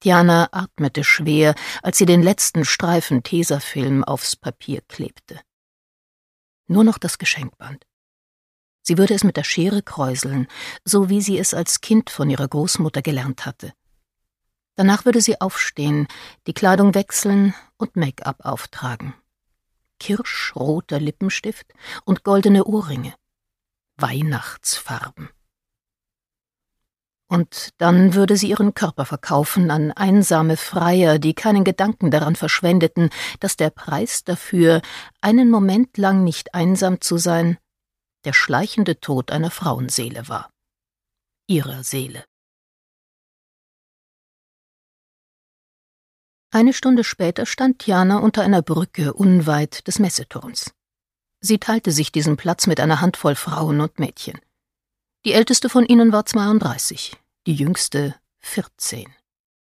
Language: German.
Jana atmete schwer, als sie den letzten Streifen Tesafilm aufs Papier klebte. Nur noch das Geschenkband. Sie würde es mit der Schere kräuseln, so wie sie es als Kind von ihrer Großmutter gelernt hatte. Danach würde sie aufstehen, die Kleidung wechseln und Make-up auftragen. Kirschroter Lippenstift und goldene Ohrringe. Weihnachtsfarben. Und dann würde sie ihren Körper verkaufen an einsame Freier, die keinen Gedanken daran verschwendeten, dass der Preis dafür, einen Moment lang nicht einsam zu sein, der schleichende Tod einer Frauenseele war. Ihrer Seele. Eine Stunde später stand Jana unter einer Brücke unweit des Messeturms. Sie teilte sich diesen Platz mit einer Handvoll Frauen und Mädchen. Die älteste von ihnen war 32, die jüngste 14.